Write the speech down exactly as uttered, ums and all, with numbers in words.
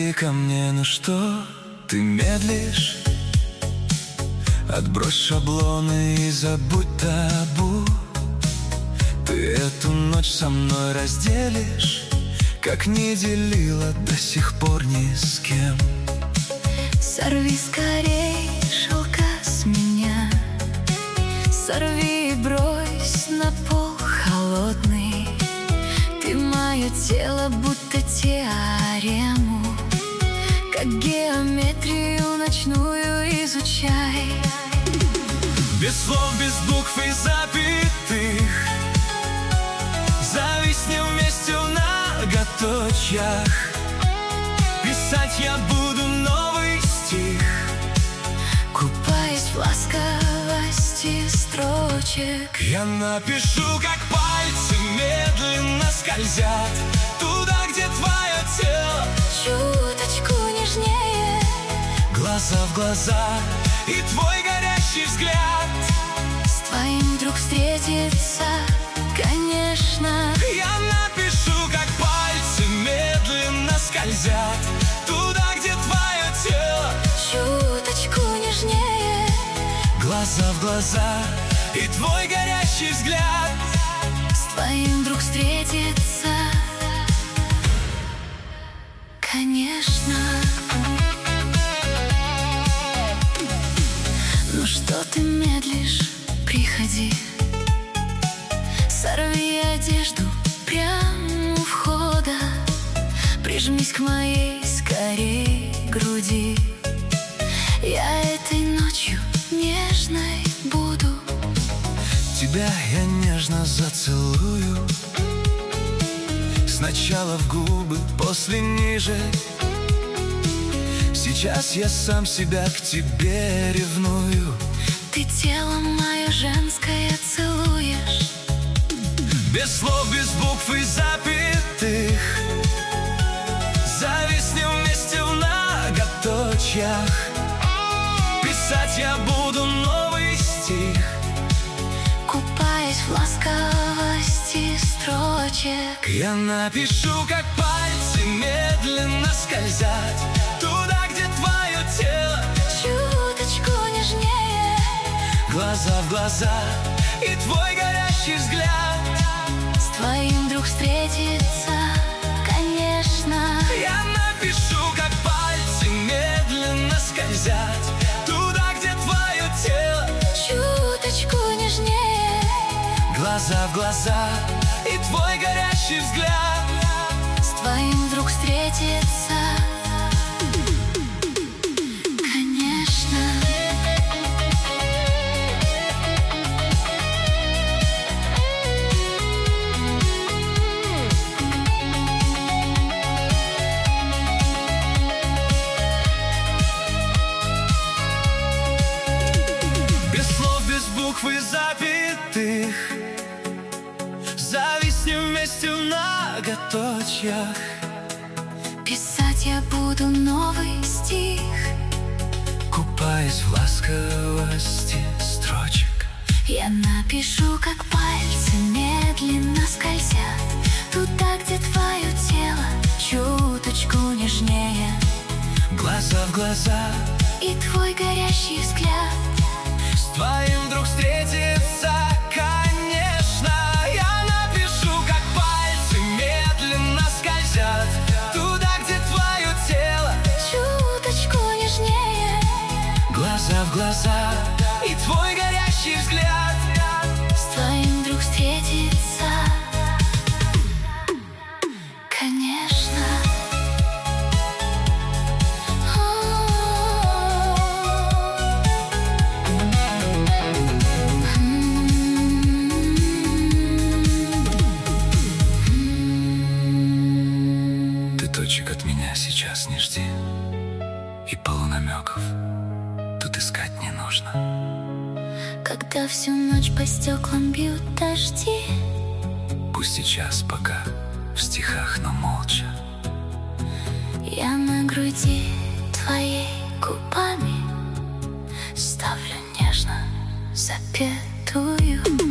Подойди ко мне, ну что ты медлишь? Отбрось шаблоны и забудь табу. Ты эту ночь со мной разделишь, как не делила до сих пор ни с кем. Сорви скорей шелка с меня, сорви и брось на пол холодный. Ты мое тело, будто теорему, как геометрию ночную изучай. Без слов, без букв и запятых зависнем вместе в многоточиях. Писать я буду новый стих, купаясь в ласковости строчек. Я напишу, как пальцы медленно скользят туда, где твое тело, чуточку нежнее, глаза в глаза и твой горящий взгляд. С твоим вдруг встретиться, конечно. Я напишу, как пальцы медленно скользят туда, где твое тело, чуточку нежнее, глаза в глаза и твой горящий взгляд. С твоим вдруг встретиться, конечно. Ну что ты медлишь, приходи. Сорви одежду прямо у входа, прижмись к моей скорей груди. Я этой ночью нежной буду. Тебя я нежно зацелую, сначала в губы, после ниже. Сейчас я сам себя к тебе ревную. Ты тело мое женское целуешь. Без слов, без букв и запятых зависнем вместе в многоточиях. Писать я буду новый стих, купаясь в ласковости строчек. Я напишу, как пальцы медленно скользят туда, где твое тело, чуточку нежнее, глаза в глаза и твой горящий взгляд. С твоим вдруг встретиться, конечно. Я напишу, как пальцы медленно скользят туда, где твое тело, чуточку нежнее, глаза в глаза и твой горящий взгляд. С твоим вдруг встретиться, конечно. Без слов, без букв и запятых зависнем вместе в многоточиях. Писать я буду новый стих, купаясь в ласковости строчек. я напишу, как пальцы медленно скользят туда, где твое тело, чуточку нежнее, Глаза в глаза и твой горящий взгляд. с твоим вдруг встретиться, конечно. Я напишу, как пальцы медленно скользят туда, где твое тело, Чуточку нежнее, глаза в глаза и твой горящий взгляд. с твоим вдруг встретиться, конечно. Ты точек от меня сейчас не жди, и полунамеков тут искать не нужно. Когда всю ночь по стеклам бьют дожди, Пусть сейчас пока в стихах, но молча. я на груди твоей губами ставлю нежно запетую.